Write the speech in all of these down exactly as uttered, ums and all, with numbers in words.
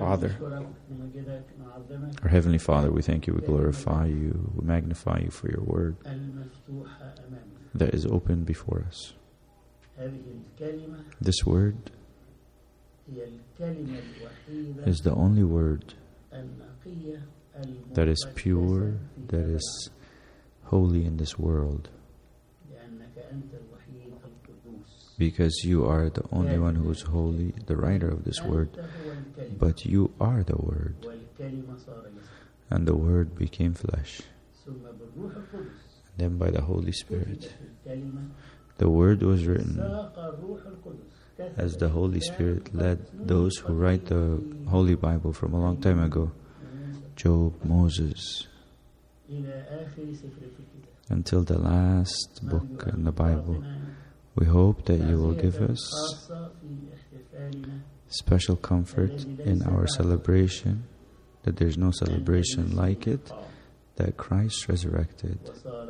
Father, our Heavenly Father, we thank you, we glorify you, we magnify you for your word that is open before us. This word is the only word that is pure, that is holy in this world, because you are the only one who is holy, the writer of this word, but you are the word, and the word became flesh. And then by the Holy Spirit, the word was written as the Holy Spirit led those who write the Holy Bible from a long time ago, Job, Moses, until the last book in the Bible. We hope that you will give us special comfort in our celebration, that there's no celebration like it, that Christ resurrected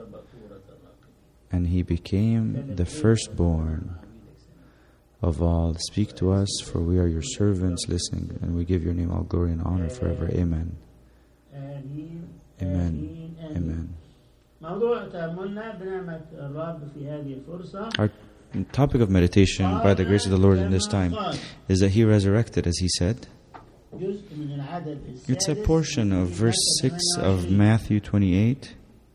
and He became the firstborn of all. Speak to us, for we are your servants listening, and we give your name all glory and honor forever. Amen. Amen. Amen. Our topic of meditation, by the grace of the Lord in this time, is that He resurrected, as He said. It's a portion of verse six of Matthew twenty-eight.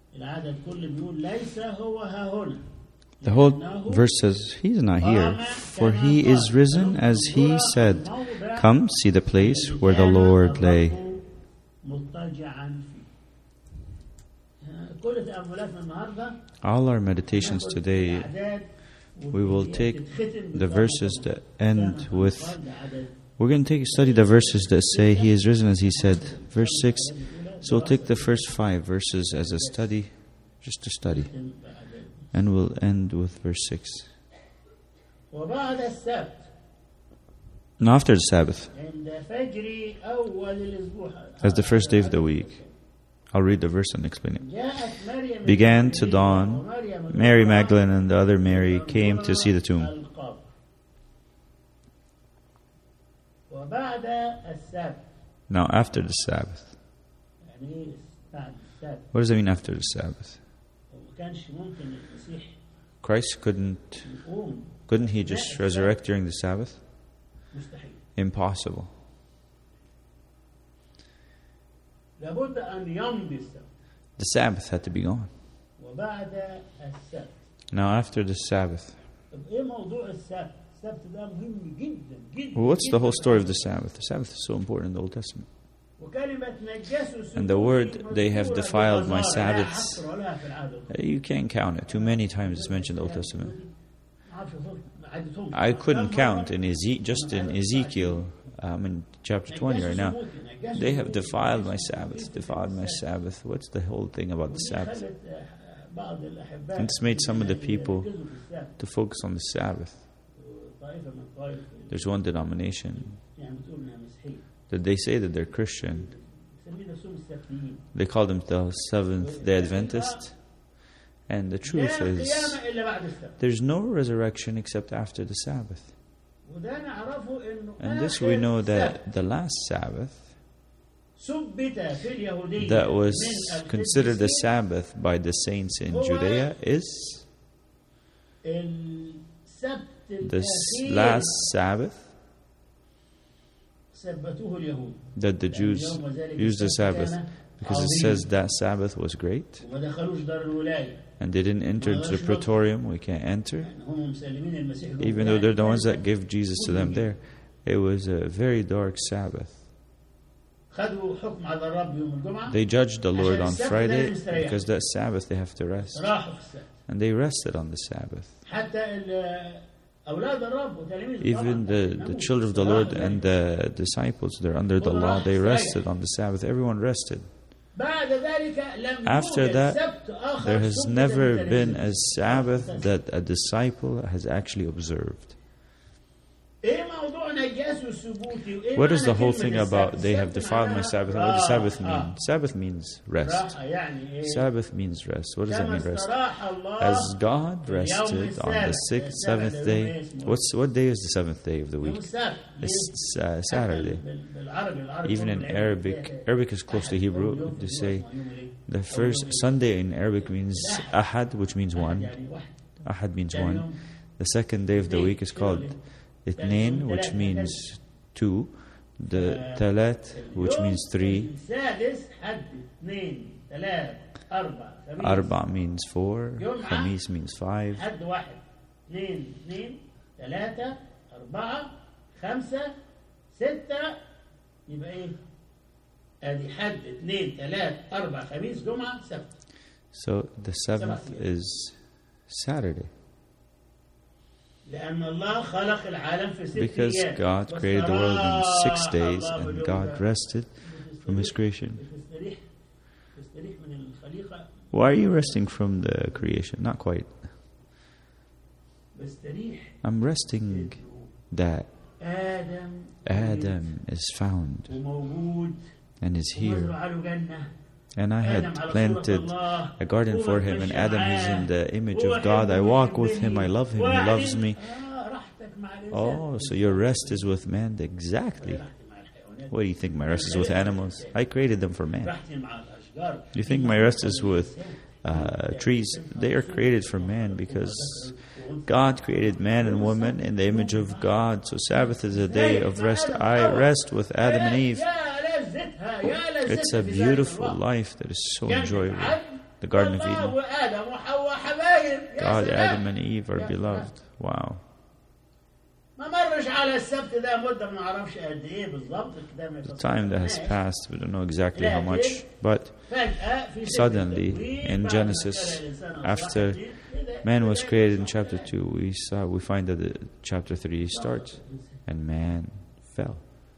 The whole verse says, He's not here, for He is risen, as He said. Come, see the place where the Lord lay. All our meditations today, we will take the verses that end with, we're going to take study the verses that say He is risen, as He said. Verse six. So we'll take the first five verses as a study, just to study. And we'll end with verse six. Now after the Sabbath, as the first day of the week, I'll read the verse and explain it. Began to dawn, Mary Magdalene and the other Mary came to see the tomb. Now after the Sabbath. What does that mean after the Sabbath? Christ couldn't, couldn't He just resurrect during the Sabbath? Impossible. The Sabbath had to be gone. Now after the Sabbath, well, what's the whole story of the Sabbath? The Sabbath is so important in the Old Testament. And the word, they have defiled my Sabbaths, you can't count it. Too many times it's mentioned in the Old Testament. I couldn't count in Eze- just in Ezekiel, um, in chapter twenty right now. They have defiled my Sabbath, defiled my Sabbath. What's the whole thing about the Sabbath? And it's made some of the people to focus on the Sabbath. There's one denomination that they say that they're Christian. They call themselves Seventh-day Adventist. And the truth is, there's no resurrection except after the Sabbath. And this we know that the last Sabbath, that was considered a Sabbath by the saints in Judea, is this last Sabbath that the Jews used the Sabbath, because it says that Sabbath was great and they didn't enter into the praetorium. We can't enter, even though they're the ones that gave Jesus to them there. It was a very dark Sabbath. They judged the Lord on Friday because that Sabbath they have to rest, and they rested on the Sabbath. Even the, the children of the Lord and the disciples, they're under the law, they rested on the Sabbath. Everyone rested. After that, there has never been a Sabbath that a disciple has actually observed. What is the whole thing about they have defiled my Sabbath? What does Sabbath mean? Sabbath means rest. Sabbath means rest. What does that mean, rest? As God rested on the sixth, seventh day. What's what day is the seventh day of the week? It's uh, Saturday. Even in Arabic, Arabic is close to Hebrew. They say the first Sunday in Arabic means Ahad, which means one. Ahad means one. The second day of the week is called Itnain, which means two. The Talat, which means three. Arba means four. Khamis means five. So the seventh is Saturday. Because God created the world in six days and God rested from His creation. Why are you resting from the creation? Not quite. I'm resting that Adam is found and is here. And I had planted a garden for him, and Adam is in the image of God. I walk with him, I love him, he loves me. Oh, so your rest is with man? Exactly. What do you think my rest is with animals? I created them for man. Do you think my rest is with uh, trees? They are created for man because God created man and woman in the image of God. So Sabbath is a day of rest. I rest with Adam and Eve. It's a beautiful life that is so enjoyable. The Garden of Eden. God, Adam and Eve are beloved. Wow. The time that has passed, we don't know exactly how much, but suddenly in Genesis, after man was created in chapter two, we saw we find that the chapter three starts, and man fell.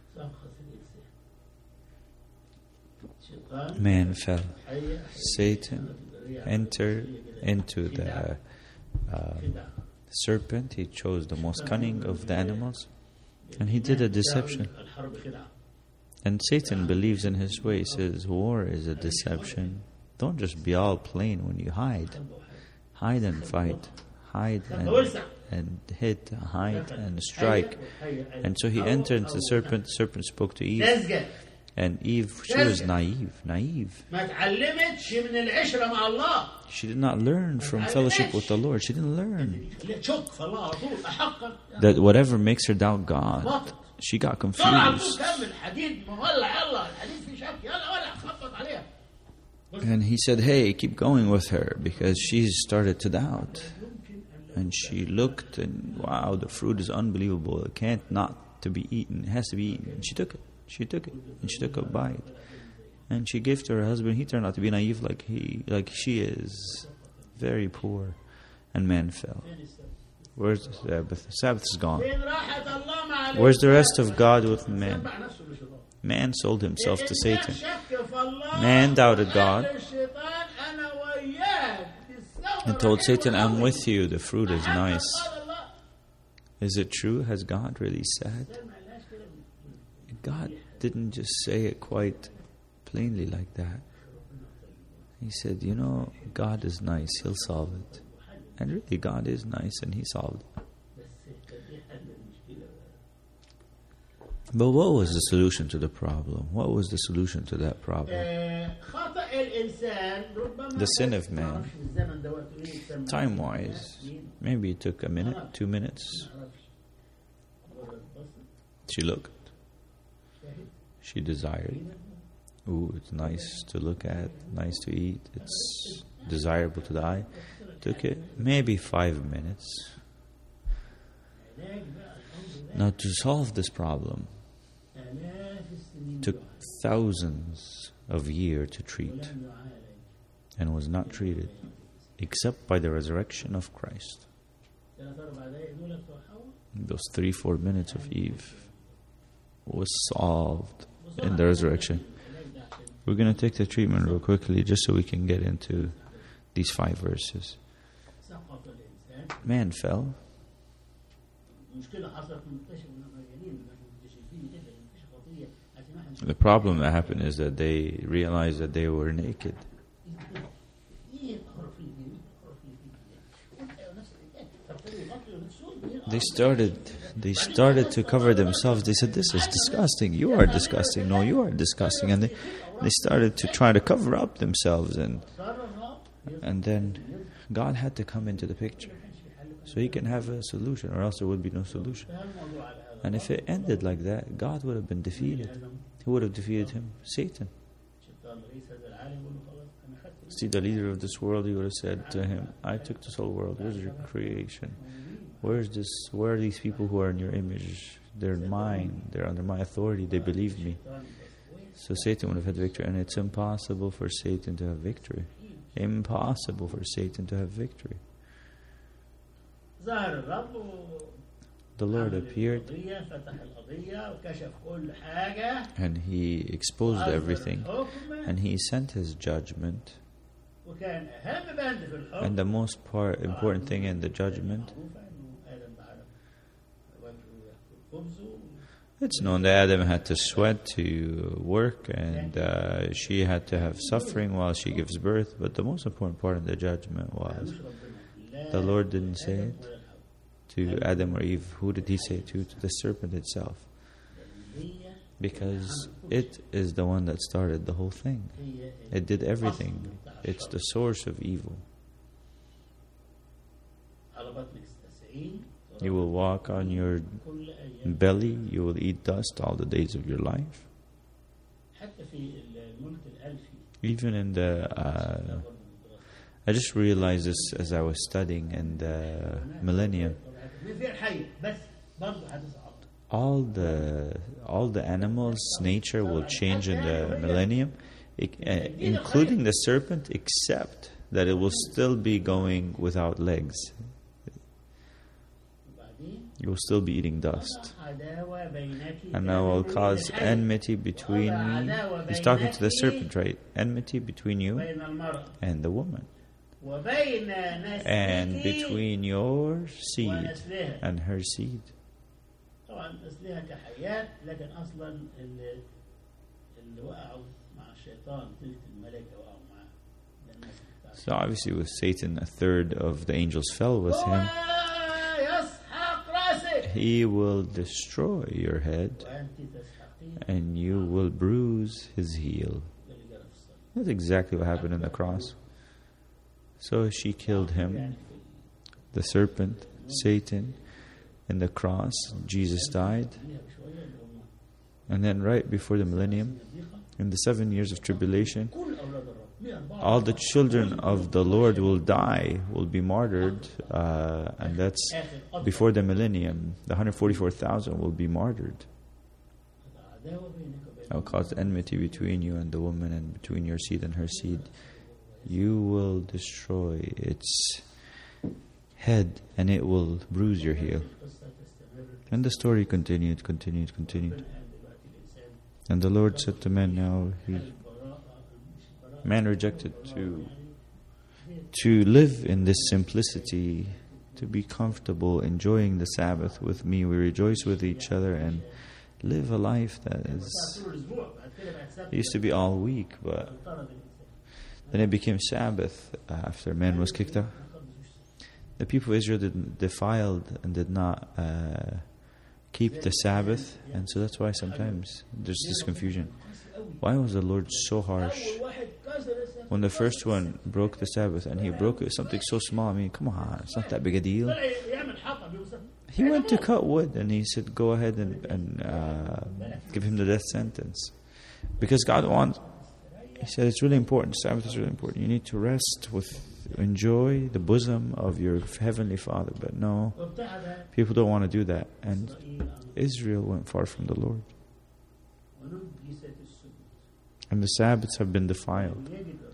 Man fell. Satan entered into the uh, serpent. He chose the most cunning of the animals, and he did a deception. And Satan believes in his way. He says, war is a deception. Don't just be all plain when you hide. Hide and fight. Hide and, and hit. Hide and strike. And so he entered into the serpent. The serpent spoke to Eve. And Eve, she was naive, naive. She did not learn from fellowship with the Lord. She didn't learn that whatever makes her doubt God. She got confused. And he said, hey, keep going with her, because she started to doubt. And she looked and, wow, the fruit is unbelievable. It can't not to be eaten. It has to be eaten. And she took it. She took it, and she took a bite, and she gave to her husband. He turned out to be naive, like he, like she is, very poor, and man fell. Where's the Sabbath? The Sabbath is gone. Where's the rest of God with man? Man sold himself to Satan. Man doubted God and told Satan, "I'm with you. The fruit is nice." Is it true? Has God really said? God didn't just say it quite plainly like that. He said, you know, God is nice, He'll solve it. And really, God is nice and He solved it. But what was the solution to the problem? What was the solution to that problem? The sin of man. Time-wise, maybe it took a minute, two minutes. She looked. She desired. Ooh, it's nice to look at, nice to eat. It's desirable to the eye. Took it maybe five minutes. Now, to solve this problem, took thousands of years to treat, and was not treated except by the resurrection of Christ. Those three, four minutes of Eve was solved in the resurrection. We're going to take the treatment real quickly just so we can get into these five verses. Man fell. The problem that happened is that they realized that they were naked. They started they started to cover themselves. They said, "This is disgusting. You are disgusting. No, you are disgusting." And they, they started to try to cover up themselves. And and then God had to come into the picture so He can have a solution, or else there would be no solution. And if it ended like that, God would have been defeated. Who would have defeated him? Satan. See, the leader of this world, he would have said to him, "I took this whole world. Where's your creation? Where's this? Where are these people who are in your image? They're mine. They're under my authority. They believe me." So Satan would have had victory. And it's impossible for Satan to have victory. Impossible for Satan to have victory. The Lord appeared and He exposed everything, and He sent His judgment. And the most part, important thing in the judgment, it's known that Adam had to sweat to work, and uh, she had to have suffering while she gives birth. But the most important part of the judgment was the Lord didn't say it to Adam or Eve. Who did He say it to? To the serpent itself. Because it is the one that started the whole thing. It did everything. It's the source of evil. You will walk on your belly. You will eat dust all the days of your life. Even in the... Uh, I just realized this as I was studying in the millennium. All the all the animals' nature will change in the millennium, uh, including the serpent, except that it will still be going without legs. You will still be eating dust. And I will cause enmity between me. He's talking to the serpent, right? Enmity between you and the woman. And between your seed and her seed. So obviously with Satan, a third of the angels fell with him. He will destroy your head, and you will bruise his heel. That's exactly what happened on the cross. So she killed him, the serpent, Satan, in the cross. Jesus died. And then right before the millennium, in the seven years of tribulation, all the children of the Lord will die, will be martyred, uh, and that's before the millennium. The one hundred forty-four thousand will be martyred. I will cause enmity between you and the woman, and between your seed and her seed. You will destroy its head, and it will bruise your heel. And the story continued, continued, continued. And the Lord said to man, now he, man rejected to to live in this simplicity, to be comfortable, enjoying the Sabbath with me. We rejoice with each other and live a life that is... It used to be all week, but then it became Sabbath after man was kicked out. The people of Israel did, defiled and did not uh, keep the Sabbath, and so that's why sometimes there's this confusion. Why was the Lord so harsh when the first one broke the Sabbath, and he broke it something so small? I mean, come on, it's not that big a deal. He went to cut wood, and he said, go ahead and, and uh, give him the death sentence. Because God wants, he said, it's really important, Sabbath is really important. You need to rest with, enjoy the bosom of your heavenly Father. But no, people don't want to do that. And Israel went far from the Lord. And the Sabbaths have been defiled.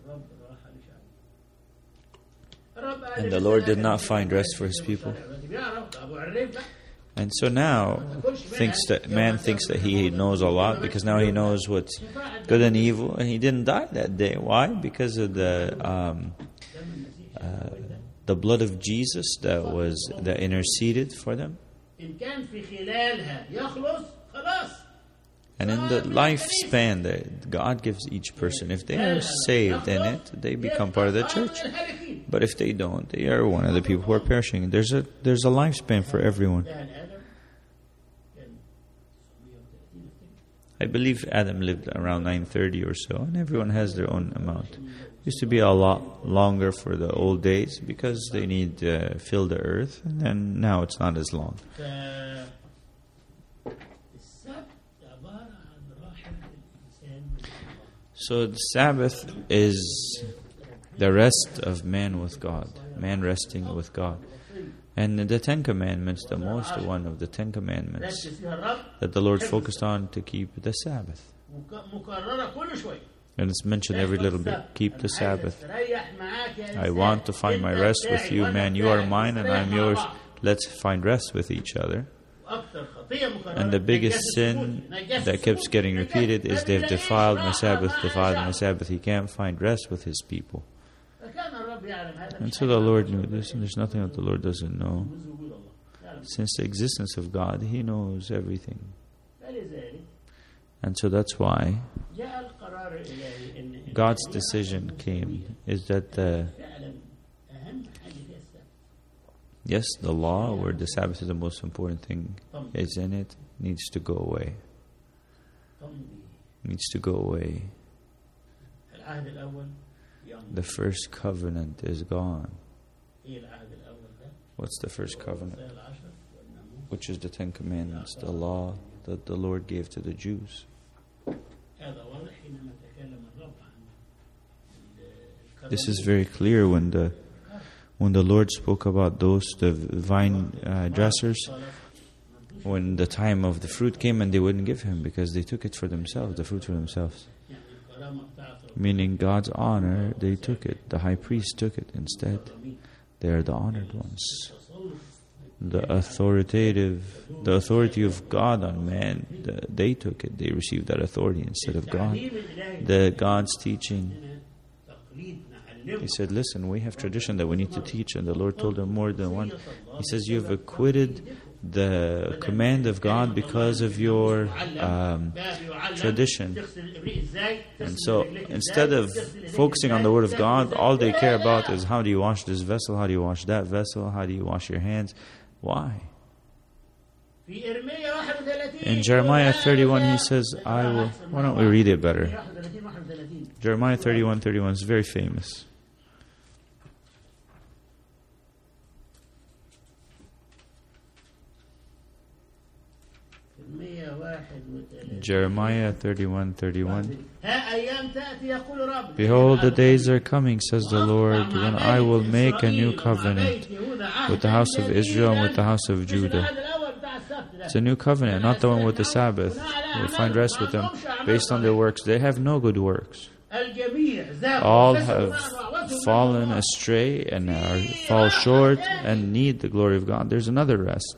And the Lord did not find rest for His people. And so now, thinks that man thinks that he knows a lot, because now he knows what's good and evil, and he didn't die that day. Why? Because of the um, uh, the blood of Jesus that was that interceded for them. And in the lifespan that God gives each person, if they are saved in it, they become part of the church. But if they don't, they are one of the people who are perishing. There's a there's a lifespan for everyone. I believe Adam lived around nine thirty or so, and everyone has their own amount. It used to be a lot longer for the old days because they need to fill the earth, and then now it's not as long. So the Sabbath is the rest of man with God, man resting with God. And the Ten Commandments, the most one of the Ten Commandments that the Lord focused on to keep the Sabbath. And it's mentioned every little bit. Keep the Sabbath. I want to find my rest with you, man. You are mine and I am yours. Let's find rest with each other. And the biggest sin that keeps getting repeated is they've defiled my Sabbath, defiled my Sabbath. He can't find rest with his people. And so the Lord knew this, and there's nothing that the Lord doesn't know. Since the existence of God, He knows everything. And so that's why God's decision came, is that the yes, the law, where the Sabbath is the most important thing, is in it, needs to go away. Needs to go away. The first covenant is gone. What's the first covenant? Which is the Ten Commandments, the law that the Lord gave to the Jews. This is very clear when the when the Lord spoke about those, the vine uh, dressers, when the time of the fruit came and they wouldn't give him because they took it for themselves, the fruit for themselves. Meaning God's honor, they took it. The high priest took it instead. They are the honored ones. The authoritative, the authority of God on man, the, they took it. They received that authority instead of God. The God's teaching. He said, listen, we have tradition that we need to teach. And the Lord told them more than one. He says, you have acquitted the command of God because of your um, tradition. And so instead of focusing on the Word of God, all they care about is how do you wash this vessel, how do you wash that vessel, how do you wash your hands. Why? In Jeremiah thirty-one he says, I will... Why don't we read it better? Jeremiah thirty-one thirty-one is very famous. Jeremiah thirty-one thirty-one. Behold, the days are coming, says the Lord, when I will make a new covenant with the house of Israel and with the house of Judah. It's a new covenant, not the one with the Sabbath. We'll find rest with them based on their works. They have no good works. All have fallen astray and are, fall short and need the glory of God. There's another rest.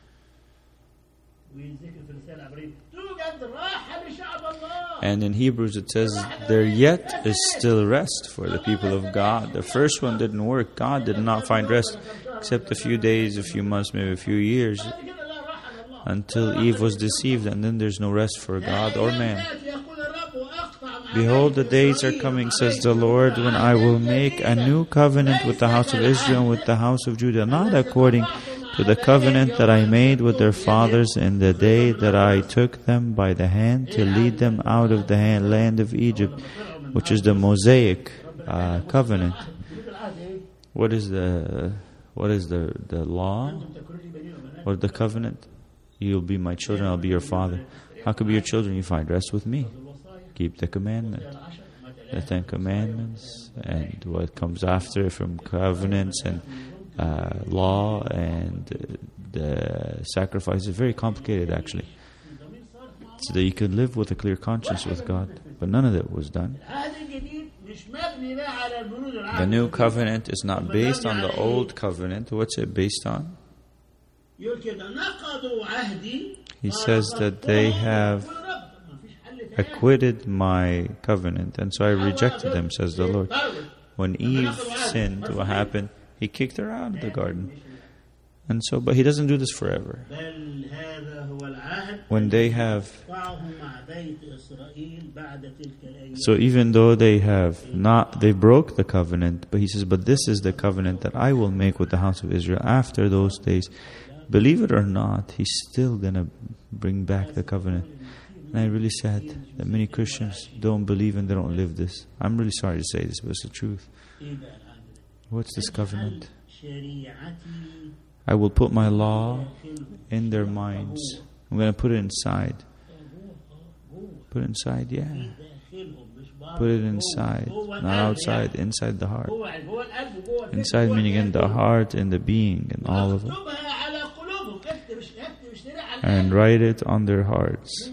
And in Hebrews it says, there yet is still rest for the people of God. The first one didn't work. God did not find rest except a few days, a few months, maybe a few years, until Eve was deceived, and then there's no rest for God or man. Behold, the days are coming, says the Lord, when I will make a new covenant with the house of Israel and with the house of Judah, not according to the covenant that I made with their fathers in the day that I took them by the hand to lead them out of the hand, land of Egypt, which is the Mosaic uh, covenant. What is the what is the, the law or the covenant? You'll be my children, I'll be your father. How could be your children? You find rest with me. Keep the commandment, the Ten Commandments, and what comes after from covenants and Uh, law and uh, the sacrifice is very complicated, actually, so that you could live with a clear conscience with God. But none of that was done. The new covenant is not based on the old covenant. What's it based on? He says that they have acquitted my covenant, and so I rejected them, says the Lord. When Eve sinned, what happened? He kicked her out of the garden. And so, but He doesn't do this forever. when they have, so even though they have not, they broke the covenant, but he says, but this is the covenant that I will make with the house of Israel after those days. Believe it or not, he's still going to bring back the covenant. And I'm really sad that many Christians don't believe and they don't live this. I'm really sorry to say this, but it's the truth. What's this covenant? I will put my law in their minds. I'm going to put it inside. Put it inside, yeah. Put it inside, not outside, inside the heart. Inside meaning in the heart, in the being, and all of it. And write it on their hearts.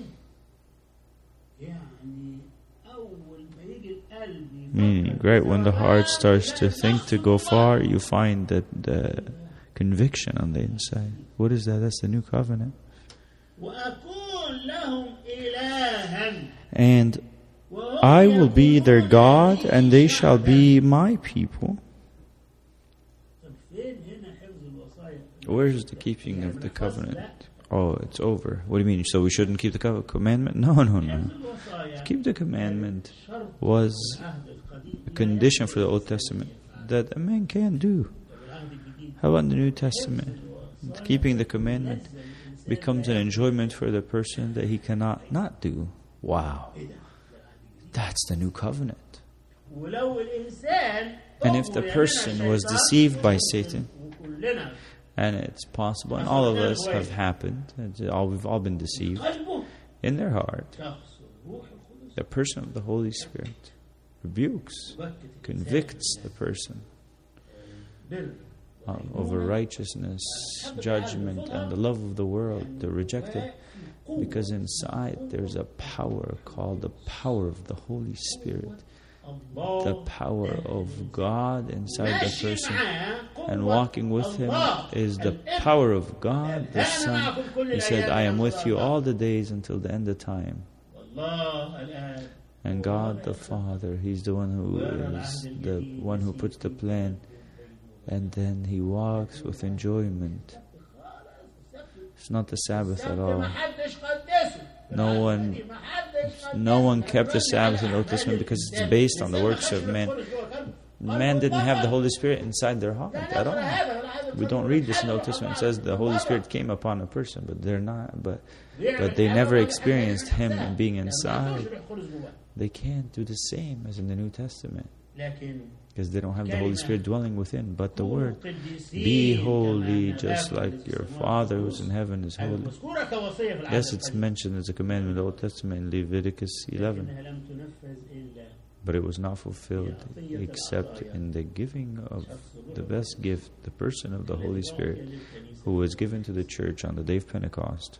Meaning, right, when the heart starts to think to go far, you find that the conviction on the inside. What is that? That's the new covenant. And I will be their God, and they shall be my people. Where's the keeping of the covenant? Oh, it's over. What do you mean? So we shouldn't keep the commandment? No, no, no. To keep the commandment was a condition for the Old Testament that a man can do. How about the New Testament? Keeping the commandment becomes an enjoyment for the person that he cannot not do. Wow. That's the new covenant. And if the person was deceived by Satan, and it's possible, and all of us have happened, all, we've all been deceived, in their heart, the person of the Holy Spirit rebukes, convicts the person um, over righteousness, judgment, and the love of the world. They reject it because inside there's a power called the power of the Holy Spirit. The power of God inside the person, and walking with Him is the power of God the Son. He said, I am with you all the days until the end of time. And God the Father, He's the one who is the one who puts the plan, and then He walks with enjoyment. It's not the Sabbath at all. No one No one kept the Sabbath in the Old Testament because it's based on the works of men. Man didn't have the Holy Spirit inside their heart at all. We don't read this in the Old Testament. It says the Holy Spirit came upon a person, but they're not. But but they never experienced Him being inside. They can't do the same as in the New Testament because they don't have the Holy Spirit dwelling within. But the Word, be holy just like your Father who's in heaven is holy. Yes, it's mentioned as a commandment in the Old Testament in Leviticus eleven. But it was not fulfilled except in the giving of the best gift, the person of the Holy Spirit, who was given to the church on the day of Pentecost.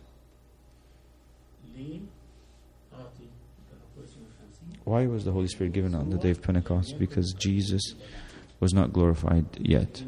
Why was the Holy Spirit given on the day of Pentecost? Because Jesus was not glorified yet.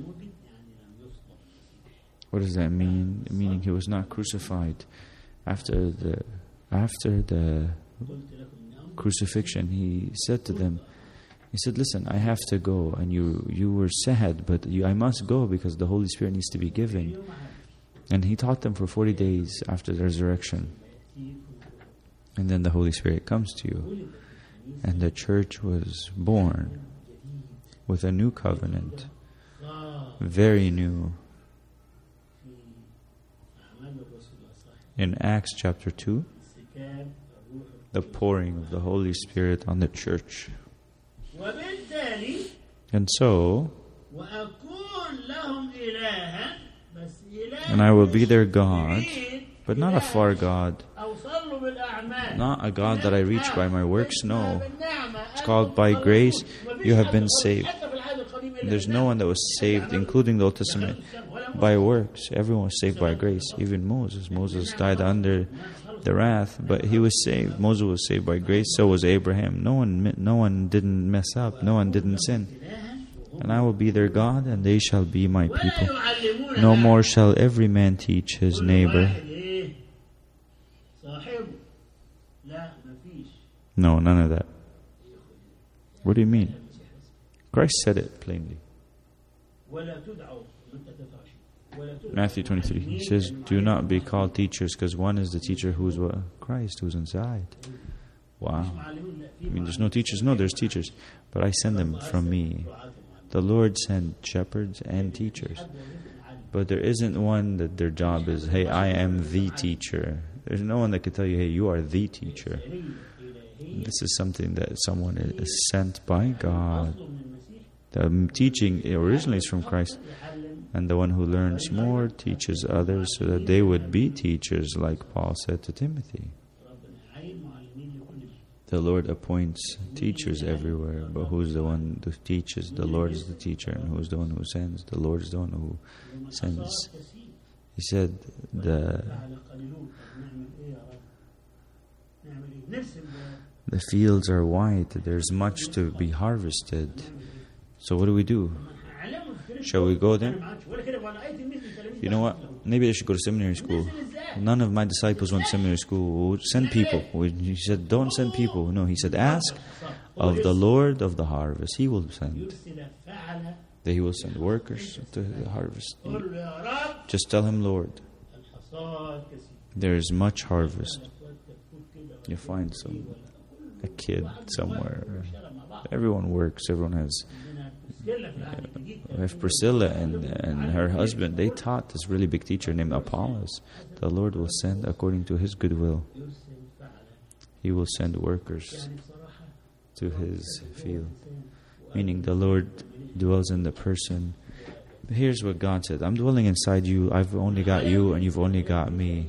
What does that mean? Meaning He was not crucified. After the after the crucifixion, He said to them, He said, listen, I have to go, and you you were sad, but you, I must go because the Holy Spirit needs to be given. And He taught them for forty days after the resurrection. And then the Holy Spirit comes to you. And the church was born with a new covenant, very new. In Acts chapter two, the pouring of the Holy Spirit on the church. And so, and I will be their God, but not a far God. Not a God that I reach by my works, no. It's called by grace you have been saved. And there's no one that was saved, including the Old Testament, by works. Everyone was saved by grace, even Moses. Moses died under the wrath, but he was saved. Moses was saved by grace, so was Abraham. No one, no one didn't mess up. No one didn't sin. And I will be their God, and they shall be my people. No more shall every man teach his neighbor. No, none of that. What do you mean? Christ said it plainly. Matthew twenty-three, he says, do not be called teachers, because one is the teacher who's what? Christ, who's inside. Wow. I mean, there's no teachers. No, there's teachers. But I send them from me. The Lord sent shepherds and teachers. But there isn't one that their job is, hey, I am the teacher. There's no one that can tell you, hey, you are the teacher. This is something that someone is sent by God. The teaching originally is from Christ. And the one who learns more teaches others so that they would be teachers, like Paul said to Timothy. The Lord appoints teachers everywhere, but who's the one who teaches? The Lord is the teacher, and who's the one who sends? The Lord is the one who sends. He said, the the fields are white, there's much to be harvested. So what do we do? Shall we go there? You know what? Maybe I should go to seminary school. None of my disciples went to seminary school. We'll send people. He said, don't send people. No, he said, ask of the Lord of the harvest. He will send. That He will send workers to the harvest. Just tell Him, Lord, there is much harvest. You find some a kid somewhere. Everyone works. Everyone has. Uh, if Priscilla and, and her husband, they taught this really big teacher named Apollos. The Lord will send according to His goodwill. He will send workers to His field. Meaning the Lord dwells in the person. But here's what God said. I'm dwelling inside you. I've only got you and you've only got me.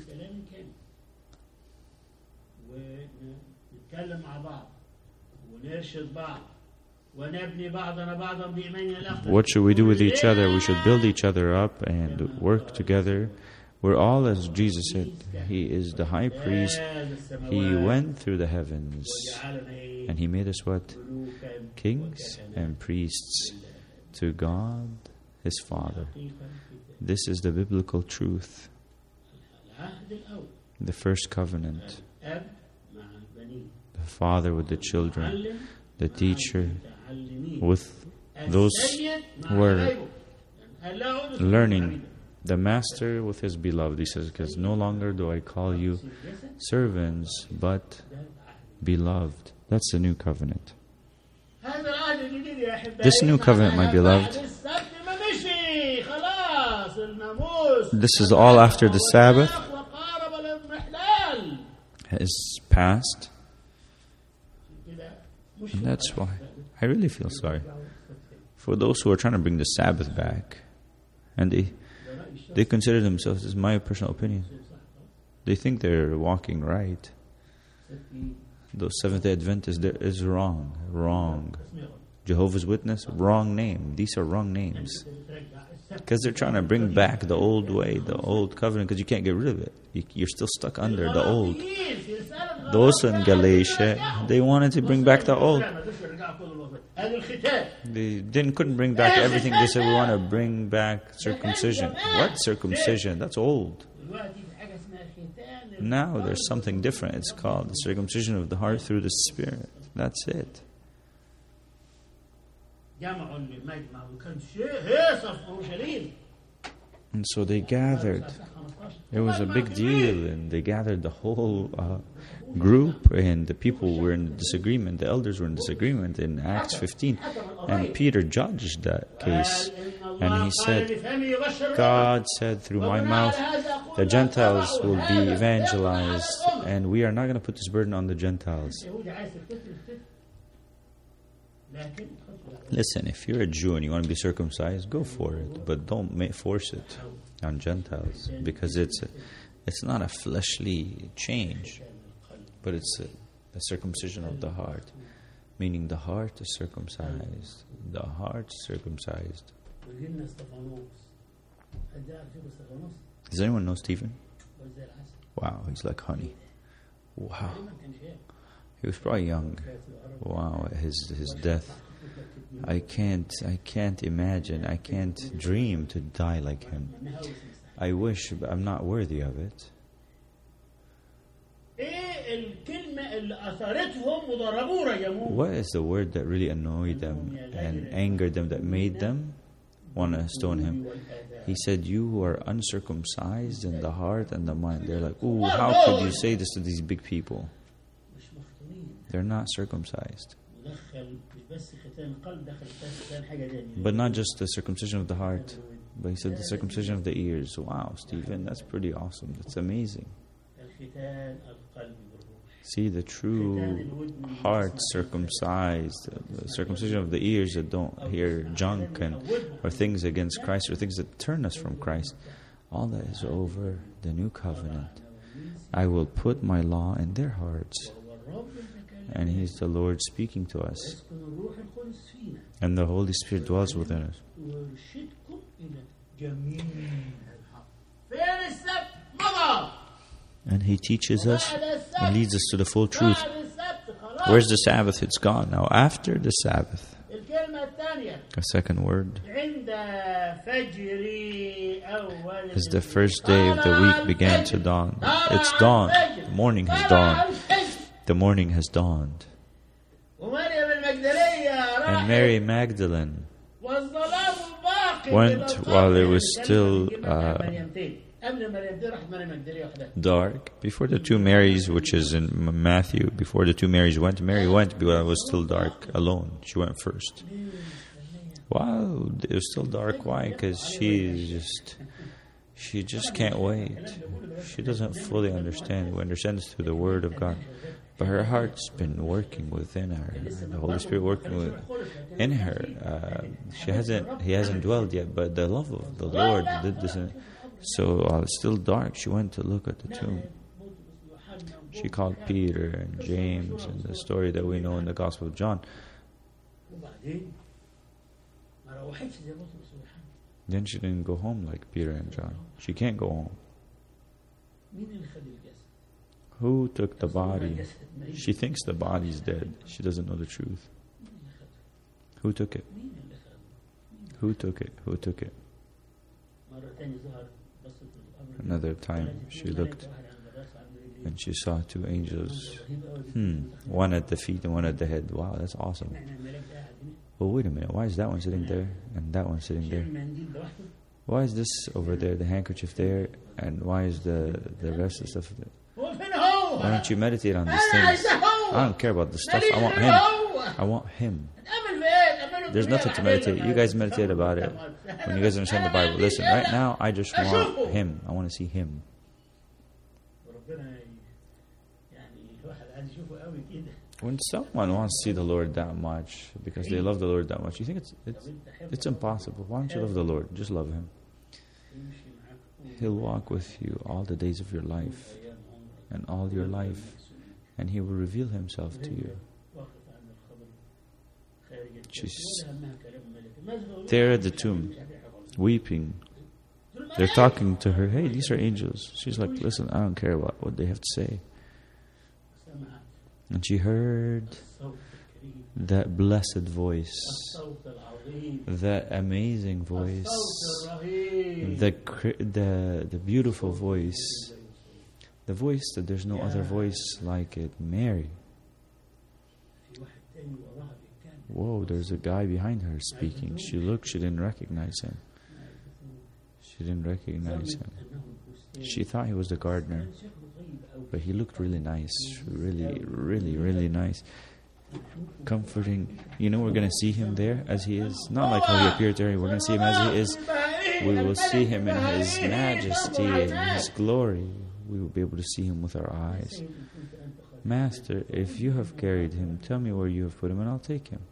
What should we do with each other? We should build each other up and work together. We're all, as Jesus said, He is the high priest. He went through the heavens and He made us what? Kings and priests to God, His Father. This is the biblical truth. The first covenant. The father with the children. The teacher with those who are learning. The master with his beloved. He says, because no longer do I call you servants, but beloved. That's the new covenant. This new covenant, my beloved, this is all after the Sabbath is past. And that's why I really feel sorry for those who are trying to bring the Sabbath back. And they they consider themselves, this is my personal opinion, they think they're walking right. Those Seventh-day Adventists, there is wrong. Wrong. Jehovah's Witness, wrong name. These are wrong names. Because they're trying to bring back the old way, the old covenant, because you can't get rid of it. You, you're still stuck under the old. Those in Galatia, they wanted to bring back the old. They didn't couldn't bring back everything. They said, we want to bring back circumcision. What circumcision? That's old. Now there's something different. It's called the circumcision of the heart through the Spirit. That's it. And so they gathered. It was a big deal, and they gathered the whole uh, group, and the people were in disagreement. The elders were in disagreement in Acts fifteen. And Peter judged that case, and he said, God said through my mouth, the Gentiles will be evangelized, and we are not going to put this burden on the Gentiles. Listen, if you're a Jew and you want to be circumcised, go for it, but don't make, force it on Gentiles, because it's a, it's not a fleshly change, but it's a, a circumcision of the heart, meaning the heart is circumcised. The heart is circumcised. Does anyone know Stephen? Wow, he's like honey. Wow. He was probably young. Wow, his his death. I can't I can't imagine. I can't dream to die like him. I wish, but I'm not worthy of it. What is the word that really annoyed them and angered them, that made them? want to stone him. He said, you who are uncircumcised in the heart and the mind. They're like, ooh, how could you say this to these big people? They're not circumcised. But not just the circumcision of the heart, but he said the circumcision of the ears. Wow, Stephen, that's pretty awesome. That's amazing. See, the true heart circumcised, the circumcision of the ears that don't hear junk and or things against Christ or things that turn us from Christ. All that is over the new covenant. I will put my law in their hearts. And He's the Lord speaking to us. And the Holy Spirit dwells within us. And He teaches us and leads us to the full truth. Where's the Sabbath? It's gone. Now after the Sabbath, a second word, as the first day of the week began to dawn. It's dawn. The morning has dawned. The morning has dawned. And Mary Magdalene went while it was still uh, dark. Before the two Marys, which is in Matthew, before the two Marys went, Mary went while it was still dark alone. She went first. Wow, it was still dark. Why? Because she just, she just can't wait. She doesn't fully understand. We understand this through the Word of God. But her heart's been working within her. The Holy Spirit working within her. Uh, she hasn't. He hasn't dwelled yet, but the love of the Lord did this. So while it's still dark, she went to look at the tomb. She called Peter and James, and the story that we know in the Gospel of John. Then she didn't go home like Peter and John. She can't go home. Who took the body? She thinks the body's dead. She doesn't know the truth. Who took it? Who took it? Who took it? Another time she looked and she saw two angels. Hmm. One at the feet and one at the head. Wow, that's awesome. Well, wait a minute. Why is that one sitting there and that one sitting there? Why is this over there, the handkerchief there, and why is the, the rest of the stuff there? Why don't you meditate on these things? I don't care about the stuff. I want Him. I want Him. There's nothing to meditate. You guys meditate about it when you guys understand the Bible. Listen, right now, I just want Him. I want to see Him. When someone wants to see the Lord that much because they love the Lord that much, you think it's it's it's impossible. Why don't you love the Lord? Just love Him. He'll walk with you all the days of your life and all your life, and He will reveal Himself to you. She's there at the tomb, weeping. They're talking to her. Hey, these are angels. She's like, listen, I don't care about what they have to say. And she heard that blessed voice, that amazing voice, the the the beautiful voice, the voice that there's no other voice like it. Mary. Whoa, there's a guy behind her speaking. She looked, she didn't recognize him. She didn't recognize him. She thought he was the gardener, but he looked really nice, really, really, really nice. Comforting. You know, we're going to see him there as he is. Not like how he appeared there. We're going to see him as he is. We will see him in his majesty and his glory. We will be able to see him with our eyes. Master, if you have carried him, tell me where you have put him and I'll take him.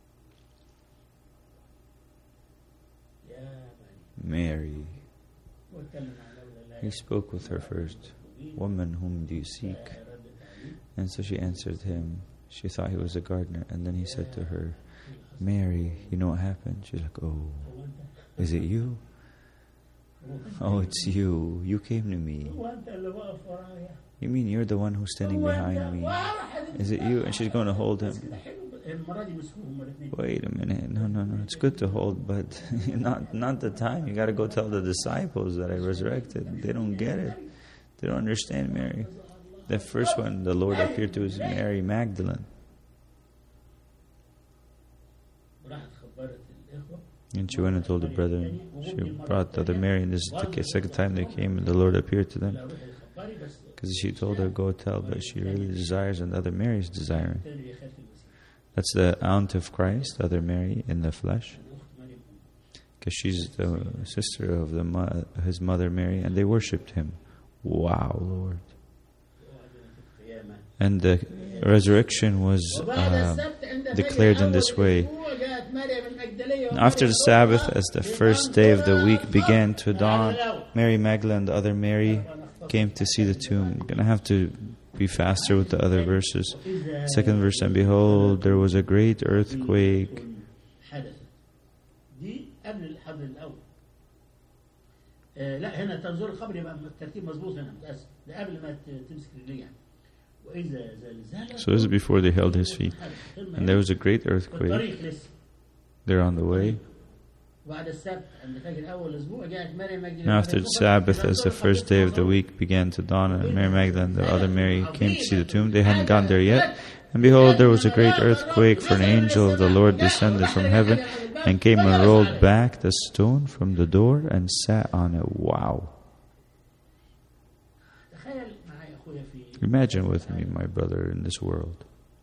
Mary. He spoke with her first. Woman, whom do you seek? And so she answered him. She thought he was a gardener. And then he said to her, Mary, you know what happened? She's like, oh, is it you? Oh, it's you. You came to me. You mean you're the one who's standing behind me? Is it you? And she's going to hold him. Wait a minute. No, no, no. It's good to hold, but not not the time. You got to go tell the disciples that I resurrected. They don't get it. They don't understand Mary. The first one the Lord appeared to was Mary Magdalene. And she went and told the brethren. She brought the other Mary, and this is the second time they came, and the Lord appeared to them. Because she told her, go tell, but she really desires, and the other Mary is desiring. That's the aunt of Christ, the other Mary in the flesh. Because she's the sister of the mo- his mother Mary, and they worshipped him. Wow, Lord. And the resurrection was uh, declared in this way. After the Sabbath, as the first day of the week began to dawn, Mary Magdalene and the other Mary came to see the tomb. I'm going to have to be faster with the other verses. Second verse, and behold, there was a great earthquake. So this is before they held his feet. And there was a great earthquake. They're on the way. And after the Sabbath, as the first day of the week began to dawn, and Mary Magdalene and the other Mary came to see the tomb. They hadn't gotten there yet. And behold, there was a great earthquake, for an angel of the Lord descended from heaven and came and rolled back the stone from the door and sat on it. Wow. Imagine with me, my brother, in this world.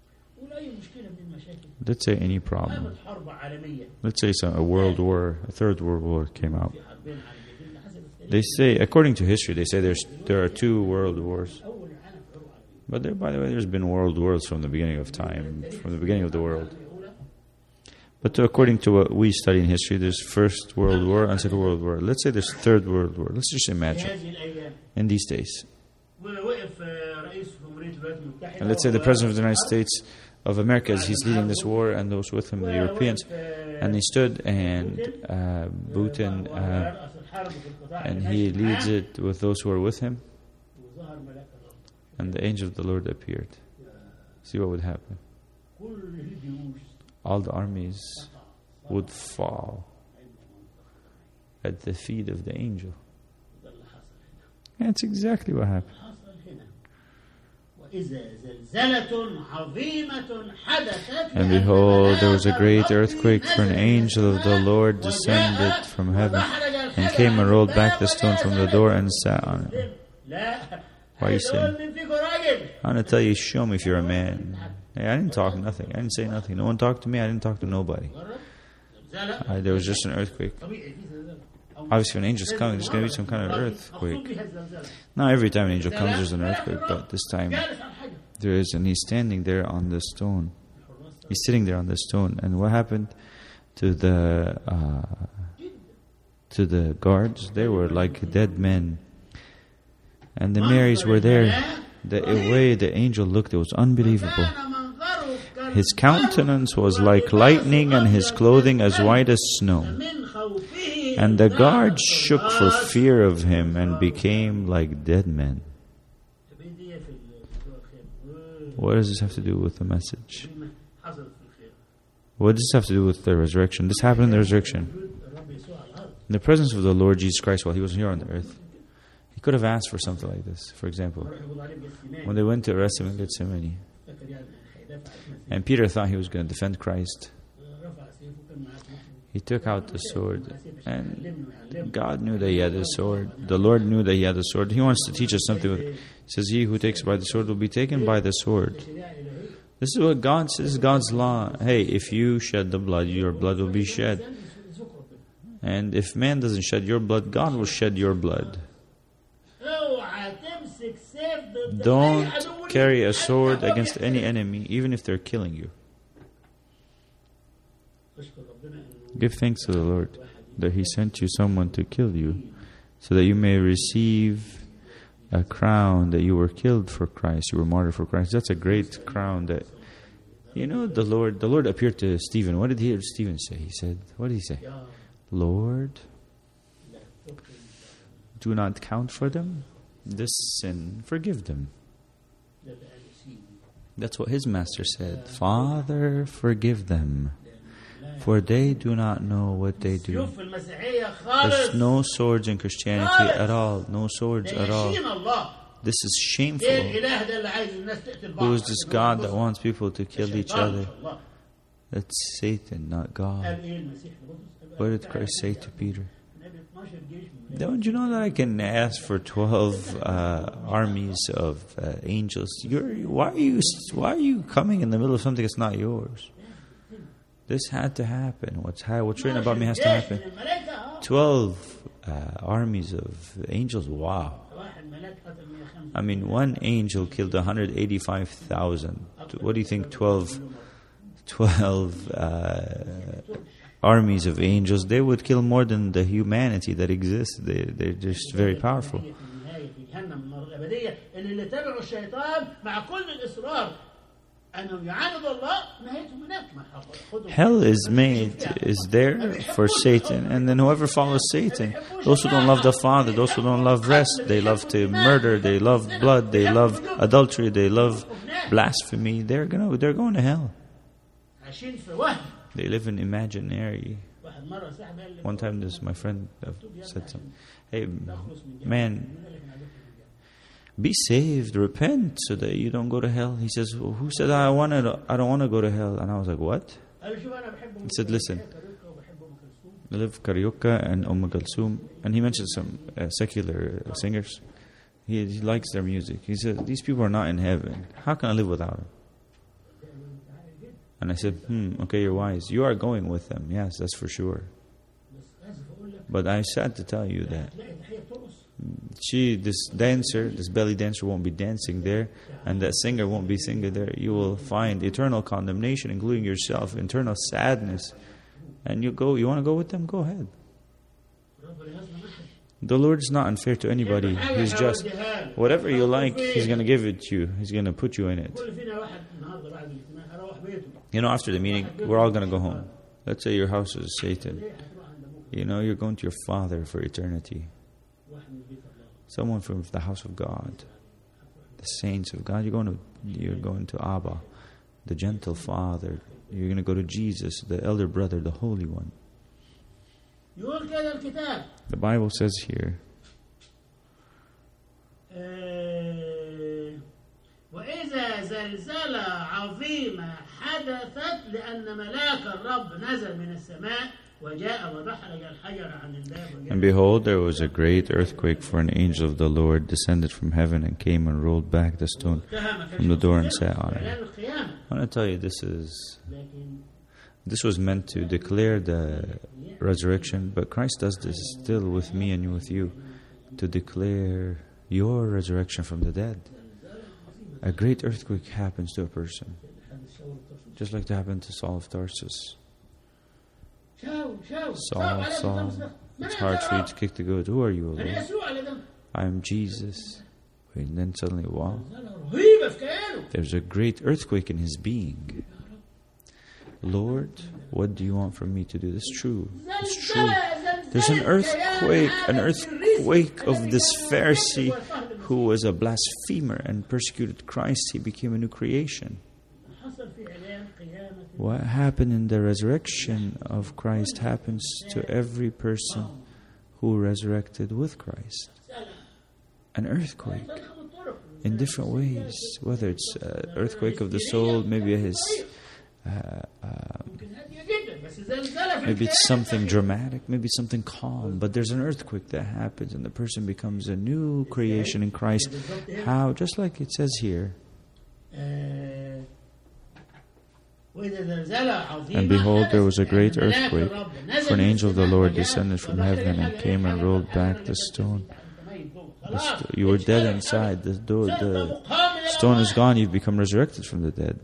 Let's say any problem. Let's say some, a world war, a third world war came out. They say, according to history, they say there's there are two world wars. But there, by the way, there's been world wars from the beginning of time, from the beginning of the world. But to, according to what we study in history, there's First World War and Second World War. Let's say there's Third World War. Let's just imagine in these days. And let's say the President of the United States of America, as he's leading this war, and those with him, the Europeans, and he stood, and uh, Putin, uh, and he leads it with those who are with him, and the angel of the Lord appeared. See what would happen? All the armies would fall at the feet of the angel. And that's exactly what happened. And behold, there was a great earthquake, for an angel of the Lord descended from heaven and came and rolled back the stone from the door and sat on it. Why are you saying? I'm going to tell you, show me if you're a man. Hey, I didn't talk nothing. I didn't say nothing. No one talked to me. I didn't talk to nobody. Uh, there was just an earthquake. Obviously, when an angel's coming, there's going to be some kind of earthquake. Not every time an angel comes, there's an earthquake, but this time there is, and he's standing there on the stone. He's sitting there on the stone. And what happened to the uh, to the guards? They were like dead men. And the Marys were there. The way the angel looked, it was unbelievable. His countenance was like lightning, and his clothing as white as snow. And the guards shook for fear of him and became like dead men. What does this have to do with the message? What does this have to do with the resurrection? This happened in the resurrection. In the presence of the Lord Jesus Christ while he was here on the earth. He could have asked for something like this. For example, when they went to arrest him in Gethsemane, and Peter thought he was going to defend Christ, he took out the sword, and God knew that he had a sword. The Lord knew that he had a sword. He wants to teach us something. With it. He says, he who takes by the sword will be taken by the sword. This is what God says, this is God's law. Hey, if you shed the blood, your blood will be shed. And if man doesn't shed your blood, God will shed your blood. Don't carry a sword against any enemy, even if they're killing you. Give thanks to the Lord that He sent you someone to kill you, so that you may receive a crown that you were killed for Christ, you were martyred for Christ. That's a great crown. That you know, the Lord. The Lord appeared to Stephen. What did he hear Stephen say? He said, "What did he say? Lord, do not count for them this sin. Forgive them." That's what his master said. Father, forgive them, for they do not know what they do. There's no swords in Christianity at all. No swords at all. This is shameful. Who is this God that wants people to kill each other? That's Satan, not God. What did Christ say to Peter? Don't you know that I can ask for twelve uh, armies of uh, angels? You're, why are you why are you coming in the middle of something that's not yours? This had to happen. What's what's written about me has to happen. Twelve uh, armies of angels. Wow. I mean, one angel killed one hundred eighty-five thousand. What do you think? Twelve, twelve uh, armies of angels. They would kill more than the humanity that exists. They, they're just very powerful. Hell is made, is there for Satan, and then whoever follows Satan, those who don't love the Father, those who don't love rest, they love to murder, they love blood, they love adultery, they love blasphemy, they're gonna, they're going to hell. They live in imaginary. One time this, my friend said something, hey man, be saved, repent, so that you don't go to hell. He says, well, who said I wanted? I don't want to go to hell? And I was like, what? He said, listen, I live Karioka and Umm Kulthum, and he mentioned some uh, secular singers. He, he likes their music. He said, these people are not in heaven. How can I live without them? And I said, hmm, okay, you're wise. You are going with them. Yes, that's for sure. But I sad to tell you that she, this dancer, this belly dancer won't be dancing there, and that singer won't be singing there. You will find eternal condemnation, including yourself, eternal sadness. And you go, you want to go with them? Go ahead. The Lord is not unfair to anybody. He's just. Whatever you like, He's going to give it to you. He's going to put you in it. You know, after the meeting, we're all going to go home. Let's say your house is Satan. You know, you're going to your Father for eternity. Someone from the house of God, the saints of God. You're going to you're going to Abba, the gentle Father. You're going to go to Jesus, the elder brother, the Holy One. The Bible says here, وإذا زلزلة عظيمة حدثت لأن ملاك الرب نزل من السماء. And behold, there was a great earthquake, for an angel of the Lord descended from heaven and came and rolled back the stone from the door and sat on it. I want to tell you, this is this was meant to declare the resurrection, but Christ does this still with me and with you, to declare your resurrection from the dead. A great earthquake happens to a person, just like it happened to Saul of Tarsus. Saul, Saul, it's hard for you to kick the goat. Who are you, Lord? I am Jesus. And then suddenly, wow, there's a great earthquake in his being. Lord, what do you want from me to do? This is true. It's true. There's an earthquake, an earthquake of this Pharisee who was a blasphemer and persecuted Christ. He became a new creation. What happened in the resurrection of Christ happens to every person who resurrected with Christ. An earthquake in different ways, whether it's an earthquake of the soul, maybe his, uh, uh, maybe it's something dramatic, maybe something calm, but there's an earthquake that happens and the person becomes a new creation in Christ. How? Just like it says here. And behold, there was a great earthquake, for an angel of the Lord descended from heaven and came and rolled back the stone. The st- you were dead inside. The, door, the stone is gone. You've become resurrected from the dead.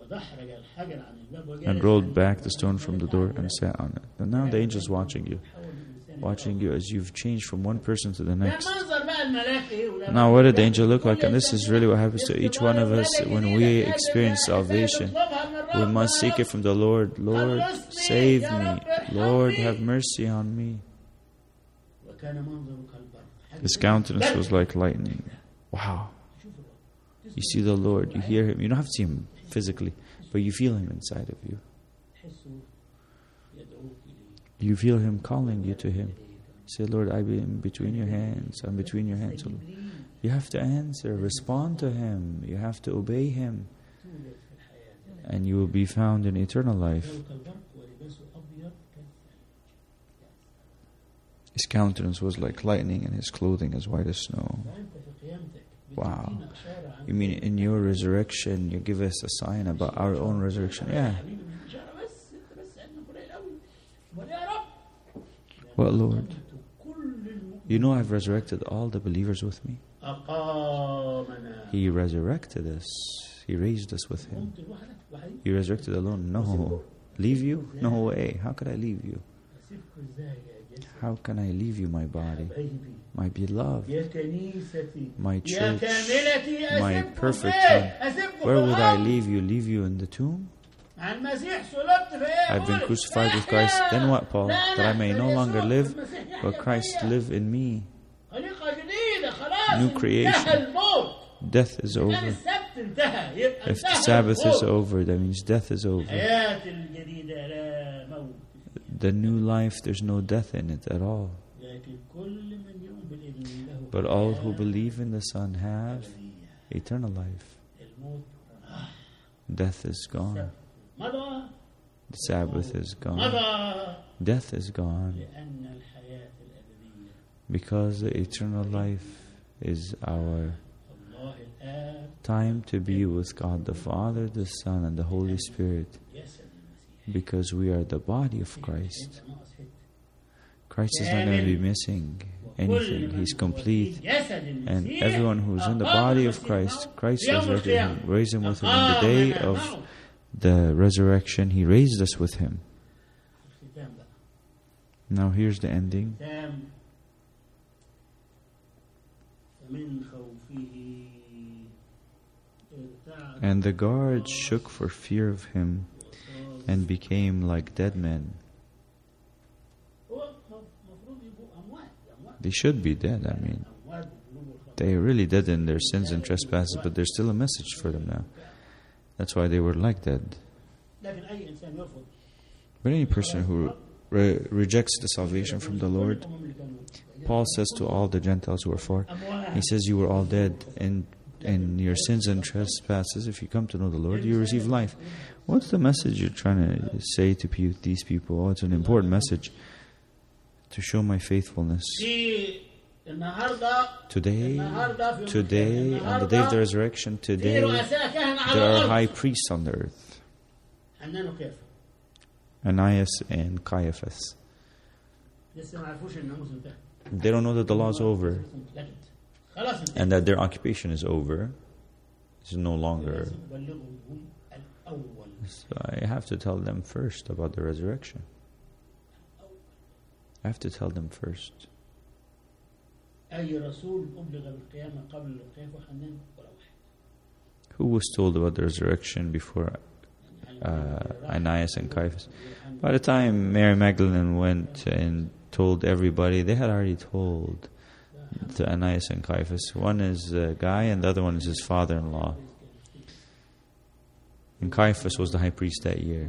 And rolled back the stone from the door and sat on it. And now the angel's watching you. Watching you as you've changed from one person to the next. Now, what did the angel look like? And this is really what happens to each one of us when we experience salvation. We must seek it from the Lord. Lord, save me. Lord, have mercy on me. His countenance was like lightning. Wow. You see the Lord. You hear Him. You don't have to see Him physically, but you feel Him inside of you. You feel Him calling you to Him. Say, Lord, I'm in between your hands. I'm between your hands. You have to answer. Respond to Him. You have to obey Him. and you will be found in eternal life. His countenance was like lightning and his clothing as white as snow. Wow. You mean in your resurrection you give us a sign about our own resurrection? Yeah. What, Lord? You know I've resurrected all the believers with me. He resurrected us. He raised us with Him. You resurrected alone? No. Leave you? No way. How could I leave you? How can I leave you, my body, my beloved, my church, my perfect Son? Where would I leave you? Leave you in the tomb? I've been crucified with Christ. Then what, Paul? That I may no longer live, but Christ live in me. New creation. Death is over. If the Sabbath is over, that means death is over. The new life, there's no death in it at all. But all who believe in the Son have eternal life. Death is gone. The Sabbath is gone. Death is gone. Because the eternal life is our time to be with God the Father, the Son, and the Holy Spirit. Because we are the body of Christ. Christ is not going to be missing anything. He's complete. And everyone who's in the body of Christ, Christ resurrected him, raised him with him. On the day of the resurrection, He raised us with Him. Now here's the ending. And the guards shook for fear of Him and became like dead men. They should be dead, I mean. They are really dead in their sins and trespasses, but there's still a message for them now. That's why they were like that. But any person who re- rejects the salvation from the Lord, Paul says to all the Gentiles who are far, he says, you were all dead in, in your sins and trespasses. If you come to know the Lord, you receive life. What's the message you're trying to say to pe- these people? Oh, it's an important message. To show my faithfulness. Today, today, on the day of the resurrection, today, there are high priests on the earth. Ananias and Caiaphas. They don't know that the law is over and that their occupation is over. It's no longer. So I have to tell them first about the resurrection. I have to tell them first. Who was told about the resurrection before uh, Ananias and Caiaphas? By the time Mary Magdalene went and told everybody, they had already told to Ananias and Caiaphas. One is a guy and the other one is his father-in-law. And Caiaphas was the high priest that year.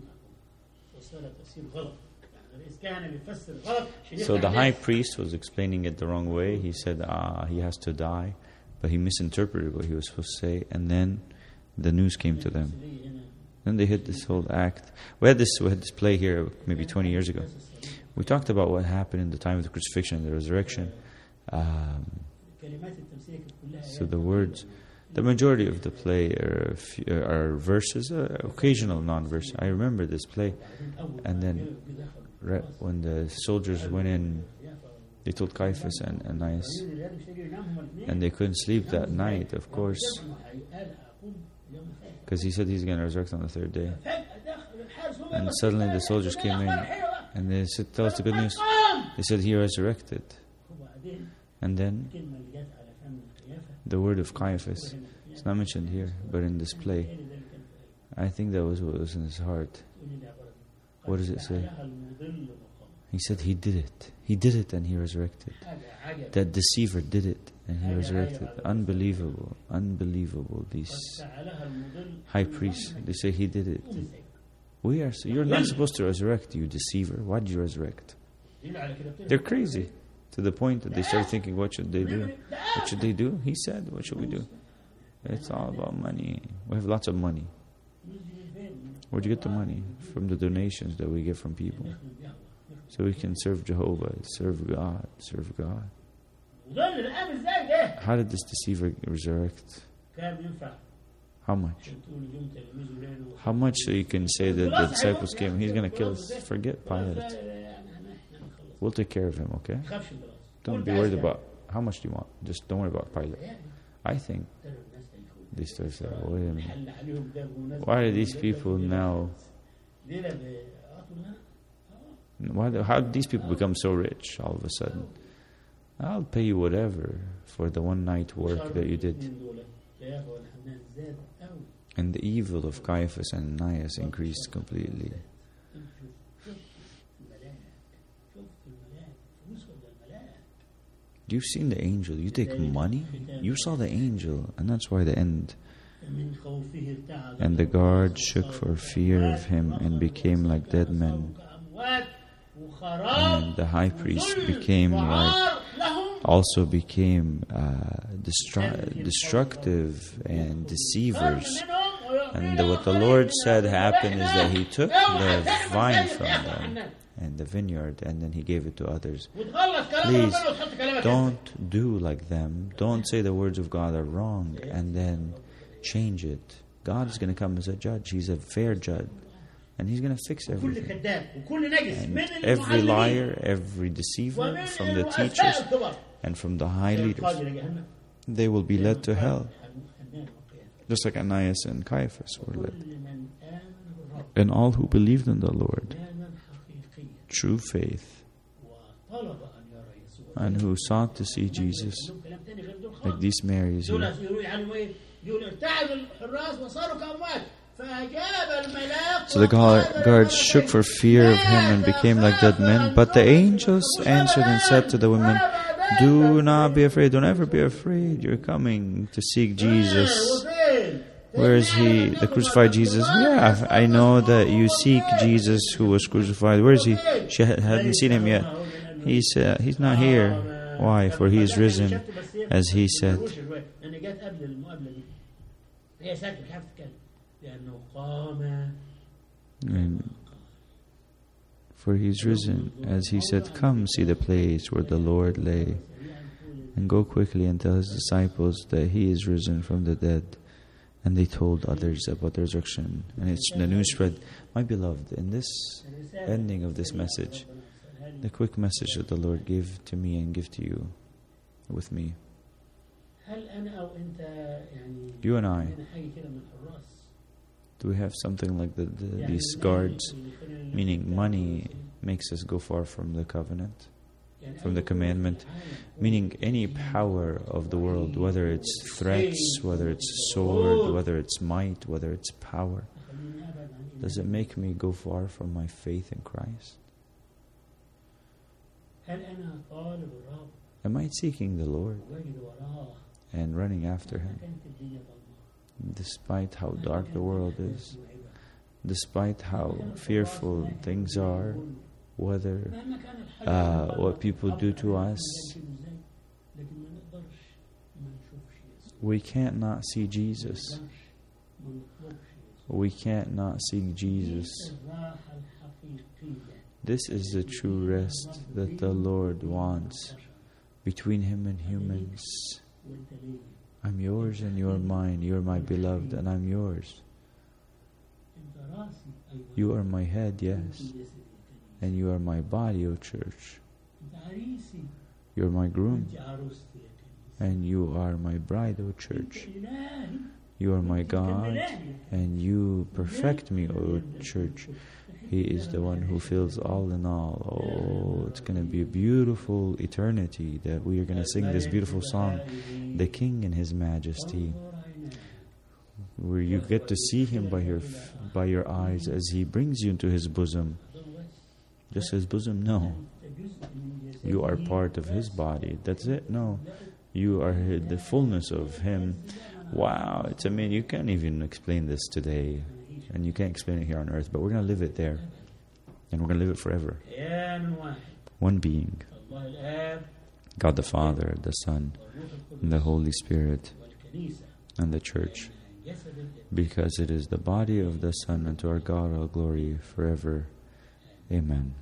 So the high priest was explaining it the wrong way. He said, ah, he has to die. But he misinterpreted what he was supposed to say. And then the news came to them. Then they hit this whole act. We had this, we had this play here maybe twenty years ago. We talked about what happened in the time of the crucifixion and the resurrection. Um, so the words, the majority of the play are, are verses, uh, occasional non-verse. I remember this play. And then when the soldiers went in, they told Caiaphas and Ananias, and they couldn't sleep that night, of course, because he said he's going to resurrect on the third day. And suddenly the soldiers came in, and they said, tell us the good news. They said he resurrected. And then the word of Caiaphas, it's not mentioned here, but in this play, I think that was what was in his heart. What does it say? He said he did it. He did it and he resurrected. That deceiver did it and he resurrected. Unbelievable. Unbelievable. These high priests, they say he did it. We are. So you're not supposed to resurrect, you deceiver. Why did you resurrect? They're crazy. To the point that they started thinking, what should they do? What should they do? He said, what should we do? It's all about money. We have lots of money. Where'd you get the money? From the donations that we get from people. So we can serve Jehovah, serve God, serve God. How did this deceiver resurrect? How much? How much so you can say that the disciples came, he's going to kill us? Forget Pilate. We'll take care of him, okay? Don't be worried about how much do you want. Just don't worry about Pilate. I think they start saying, wait a minute. Why are these people now? Why do, how did these people become so rich all of a sudden? I'll pay you whatever for the one night work that you did. And the evil of Caiaphas and Ananias increased completely. You've seen the angel. You take money? You saw the angel. And that's why the end. And the guard shook for fear of him and became like dead men. And the high priest became like, also became uh, destru- destructive and deceivers. And the, what the Lord said happened is that He took the vine from them and the vineyard, and then He gave it to others. Please, don't do like them. Don't say the words of God are wrong and then change it. God is going to come as a judge. He's a fair judge. And He's going to fix everything. And every liar, every deceiver, from the teachers and from the high leaders, they will be led to hell. Just like Ananias and Caiaphas were led. And all who believed in the Lord, true faith, and who sought to see Jesus, like these Marys here. So the guards shook for fear of him and became like dead men. But the angels answered and said to the women, do not be afraid. Don't ever be afraid. You're coming to seek Jesus. Where is He? The crucified Jesus? Yeah, I know that you seek Jesus who was crucified. Where is He? She hadn't seen Him yet. He said, He's not here. Why? For He is risen, as He said. And for He is risen, as He said, come see the place where the Lord lay, and go quickly and tell His disciples that He is risen from the dead. And they told others about the resurrection. And it's, the news spread. My beloved, in this ending of this message, the quick message that the Lord gave to me and give to you with me. You and I, do we have something like the, the, these guards? Meaning money makes us go far from the covenant, from the commandment. Meaning any power of the world, whether it's threats, whether it's sword, whether it's might, whether it's power, does it make me go far from my faith in Christ? Am I seeking the Lord and running after Him? Despite how dark the world is, despite how fearful things are, whether uh, what people do to us, we can't not see Jesus. We can't not see Jesus. This is the true rest that the Lord wants between Him and humans. I'm yours and you're mine. You're my beloved and I'm yours. You are my head, yes. And you are my body, O church. You're my groom. And you are my bride, O church. You are my God. And you perfect me, O church. He is the one who fills all in all. Oh, it's going to be a beautiful eternity that we are going to sing this beautiful song, The King in His Majesty, where you get to see Him by your by your eyes as He brings you into His bosom. Just His bosom? No. You are part of His body. That's it? No. You are the fullness of Him. Wow, it's amazing. You can't even explain this today. And you can't explain it here on earth, but we're going to live it there. And we're going to live it forever. One being. God the Father, the Son, and the Holy Spirit, and the Church. because it is the body of the Son, and to our God all glory forever. Amen.